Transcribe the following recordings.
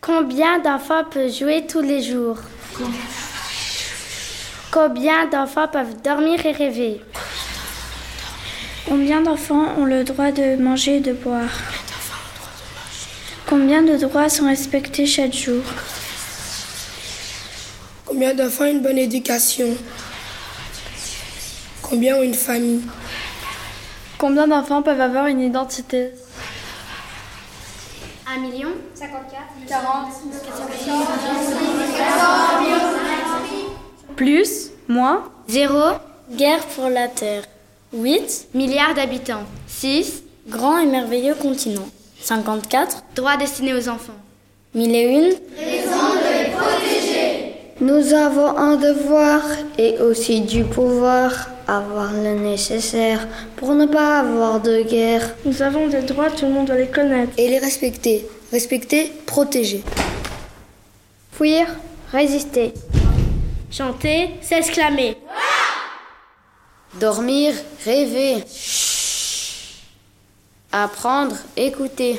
Combien d'enfants peuvent jouer tous les jours? Combien d'enfants peuvent dormir et rêver? Combien d'enfants ont le droit de manger et de boire? Combien de droits sont respectés chaque jour? Combien d'enfants ont une bonne éducation? Combien ont une famille? Combien d'enfants peuvent avoir une identité? 1 million? 54? 40? Plus? Moins? 0. Guerre pour la Terre. 8. Milliards d'habitants. 6. Grand et merveilleux continent. 54. Droits destinés aux enfants. 1001. Nous avons un devoir et aussi du pouvoir, avoir le nécessaire pour ne pas avoir de guerre. Nous avons des droits, tout le monde doit les connaître. Et les respecter. Respecter, protéger. Fuir, résister. Chanter, s'exclamer. Dormir, rêver. Apprendre, écouter.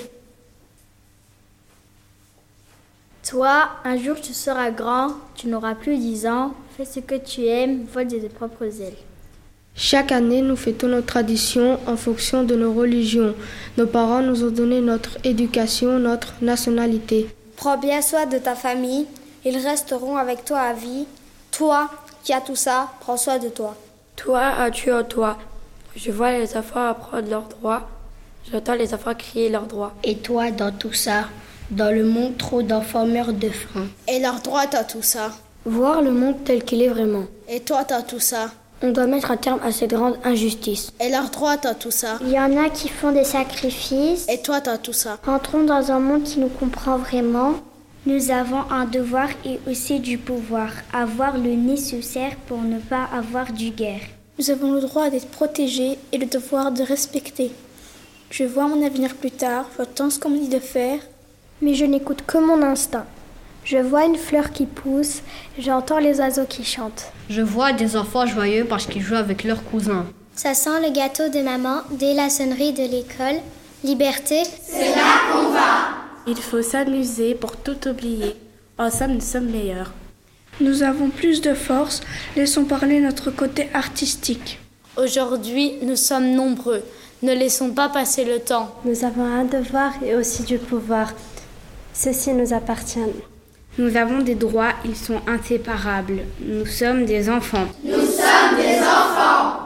Toi, un jour tu seras grand, tu n'auras plus 10 ans, fais ce que tu aimes, vole de tes propres ailes. Chaque année, nous fêtons nos traditions en fonction de nos religions. Nos parents nous ont donné notre éducation, notre nationalité. Prends bien soin de ta famille, ils resteront avec toi à vie. Toi, qui as tout ça, prends soin de toi. Toi, as-tu en toi? Je vois les enfants apprendre leurs droits. J'entends les enfants crier leurs droits. Et toi, dans tout ça, dans le monde, trop d'enfants meurent de faim. Et leurs droits, t'as tout ça. Voir le monde tel qu'il est vraiment. Et toi, t'as tout ça. On doit mettre un terme à cette grande injustice. Et leurs droits, t'as tout ça. Il y en a qui font des sacrifices. Et toi, t'as tout ça. Entrons dans un monde qui nous comprend vraiment. Nous avons un devoir et aussi du pouvoir, avoir le nécessaire pour ne pas avoir du guerre. Nous avons le droit d'être protégés et le devoir de respecter. Je vois mon avenir plus tard, j'entends ce qu'on me dit de faire. Mais je n'écoute que mon instinct. Je vois une fleur qui pousse, j'entends les oiseaux qui chantent. Je vois des enfants joyeux parce qu'ils jouent avec leurs cousins. Ça sent le gâteau de maman dès la sonnerie de l'école. Liberté, C'est là qu'on va. Il faut s'amuser pour tout oublier. Ensemble, nous sommes meilleurs. Nous avons plus de force, laissons parler notre côté artistique. Aujourd'hui, nous sommes nombreux. Ne laissons pas passer le temps. nous avons un devoir et aussi du pouvoir. Ceux-ci nous appartiennent. Nous avons des droits, ils sont inséparables. Nous sommes des enfants. Nous sommes des enfants.